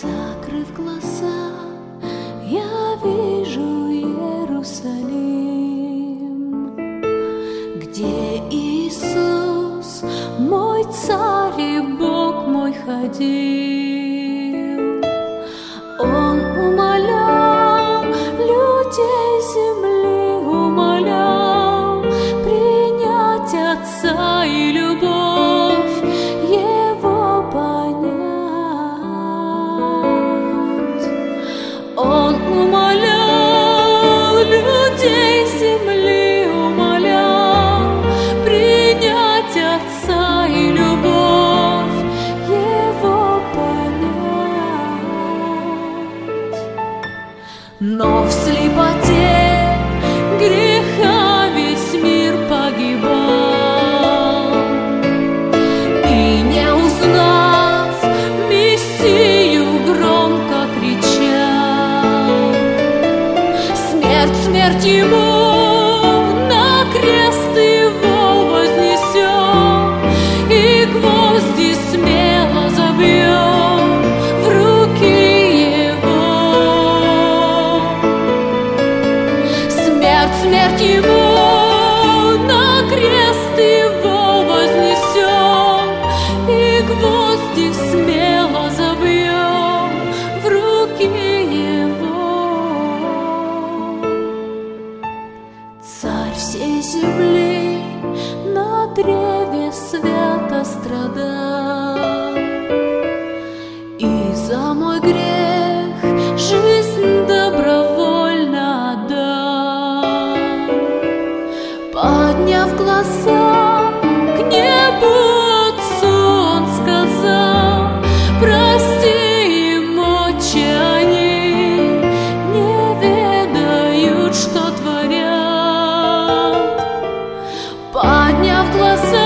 Закрыв глаза, я вижу Иерусалим, где Иисус, мой царь и Бог мой, ходил. Он умолял людей земли, умолял принять Отца и любовь Его понять. Он умолял людей земли, умолял принять Отца и любовь Его понять. Но в слепоте греха весь мир погибал, и не узнав Мессию, громко кричал: смерть, смерть ему, на крест его вознесем, и гвозди смело забьем в руки его. Смерть, смерть ему, на крест его вознесем, и гвозди смело забьем в руки его. Царь всей земли на древе свято страдал, и за мой грех жизнь добровольно отдал. Подняв глаза к небу Отцу, он сказал: прости им, Отче, они не ведают, что творят. Подняв глаза